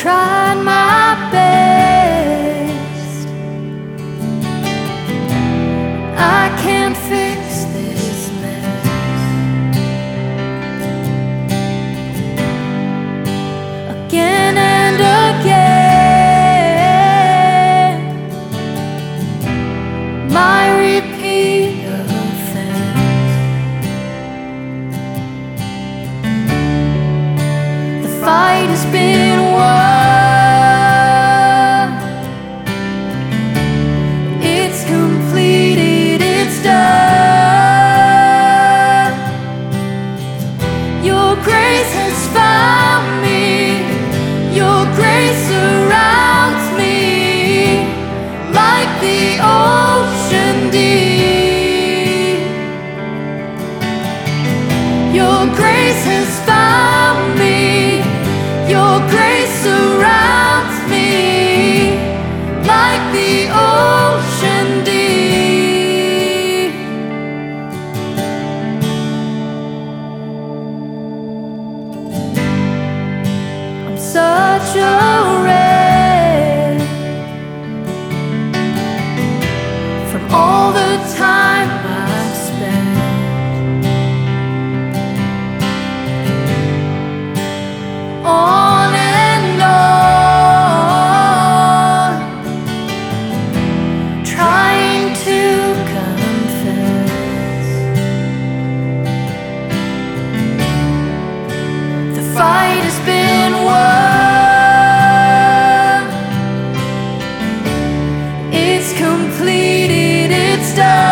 tried my best. I can't fix this mess. Again and again, my repeat offense. The fight has been won. It's completed, it's done. Your grace has found me. Your grace surrounds me like the ocean deep. Your grace has found me. Your grace surrounds me like the ocean deep. I'm such a wreck from all the time I've spent on and on, trying to confess. The fight has been won. It's completed, it's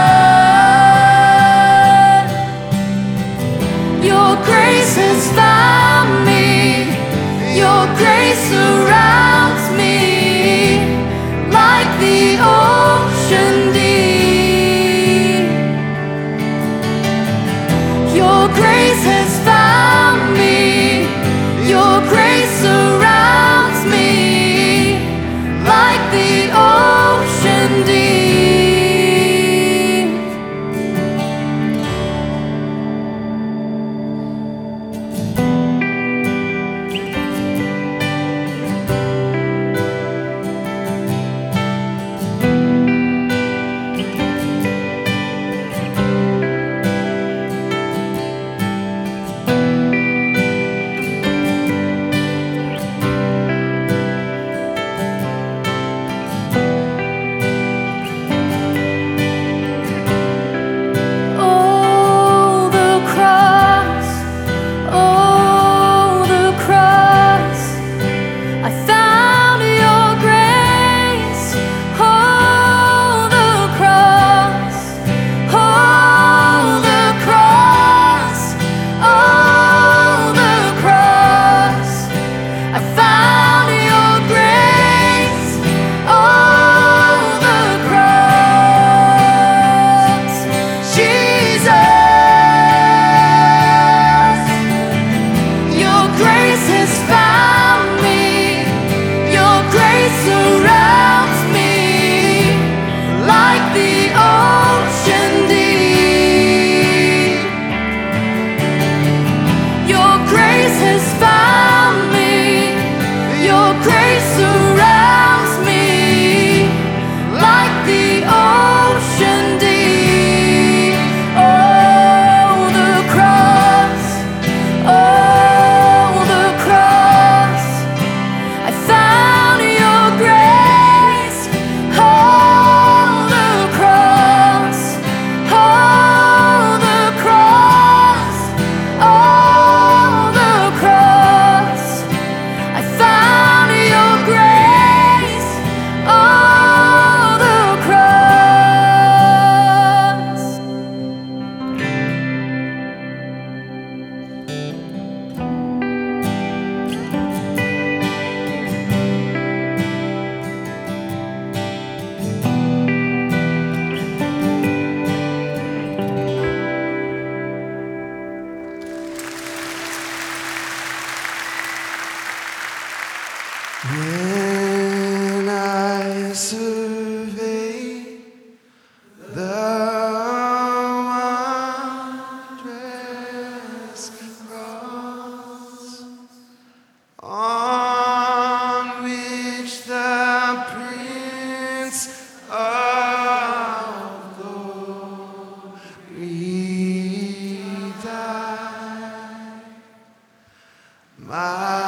done. Your grace has found me. Your grace surrounds me like the ocean deep. Your grace has found me. Your grace surrounds me like the ocean deep. Oh, the cross, oh, the cross. I found your grace. Oh, the cross, oh, the cross, oh, the cross. I found your grace. Oh, the cross, Jesus. Your grace has found me. Your grace surrounds me like the ocean deep. Your grace has found me. Your grace surrounds me like the ocean deep. Oh, the cross, oh, the cross. I found your grace. Oh, the cross, oh, the cross, oh, the cross. I found your grace. Oh, the cross. When I survey the wondrous cross, on my